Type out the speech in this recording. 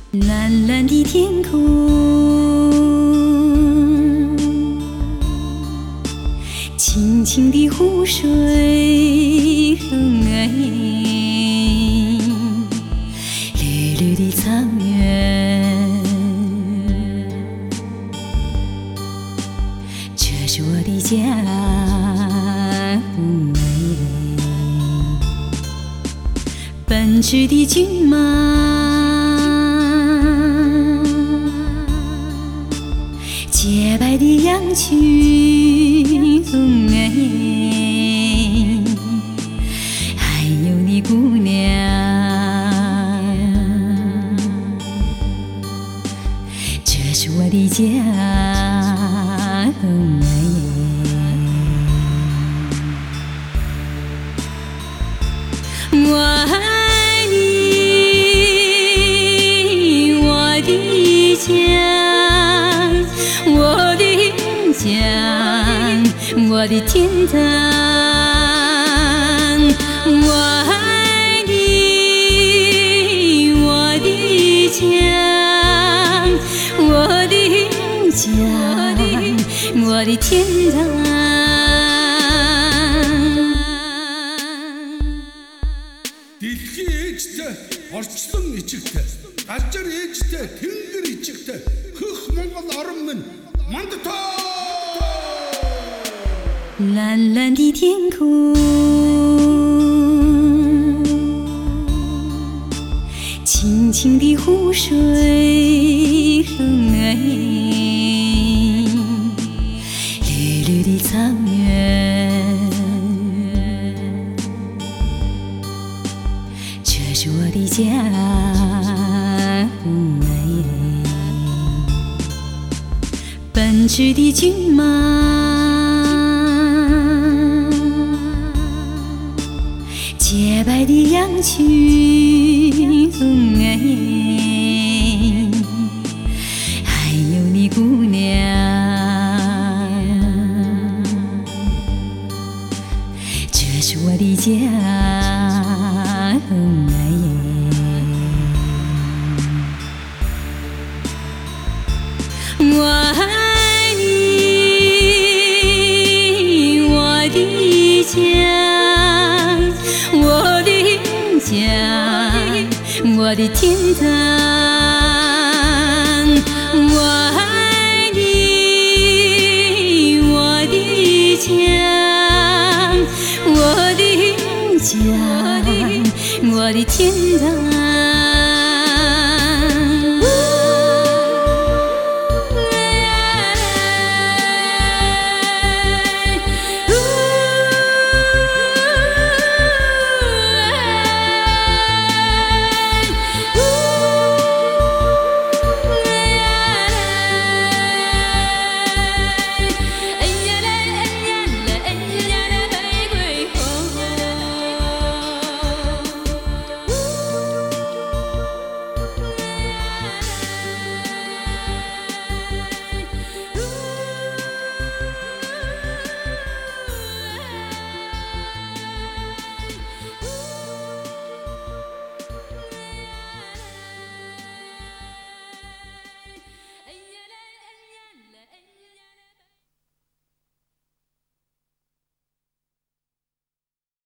蓝蓝的天空，清清的湖水，绿绿的草原，这是我的家。奔驰的骏马，洁白的羊群，还有你姑娘，这是我的家。我爱你，我的家，我的家，我的天堂。我爱你，我的家，我的家，我的天堂。 Дэлхий ээжтэй, орчлон ичигтэй, газар ээжтэй, тэнгэр ичигтэй, хөх Монгол орон минь мандатаа！ 蓝蓝的天空，清清的湖水，绿绿的草原，这是我的家。奔驰的骏马，洁白的羊群，还有你姑娘，这是我的家。我爱你，我的家，我的家，我的天堂。我爱你，我的家，我的家，我的天堂。